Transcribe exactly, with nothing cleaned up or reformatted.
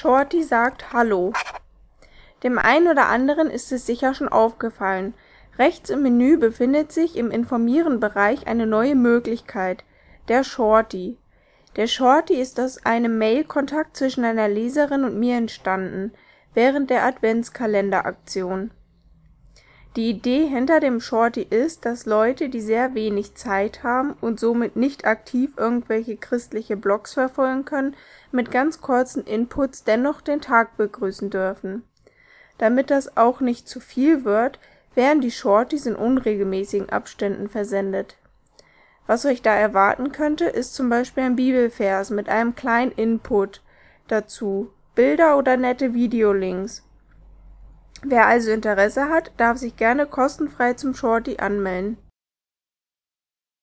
Shorty sagt Hallo. Dem einen oder anderen ist es sicher schon aufgefallen. Rechts im Menü befindet sich im Informieren-Bereich eine neue Möglichkeit, der Shorty. Der Shorty ist aus einem Mail-Kontakt zwischen einer Leserin und mir entstanden, während der Adventskalender-Aktion. Die Idee hinter dem Shorty ist, dass Leute, die sehr wenig Zeit haben und somit nicht aktiv irgendwelche christliche Blogs verfolgen können, mit ganz kurzen Inputs dennoch den Tag begrüßen dürfen. Damit das auch nicht zu viel wird, werden die Shorties in unregelmäßigen Abständen versendet. Was euch da erwarten könnte, ist zum Beispiel ein Bibelvers mit einem kleinen Input dazu, Bilder oder nette Videolinks. Wer also Interesse hat, darf sich gerne kostenfrei zum Shorty anmelden.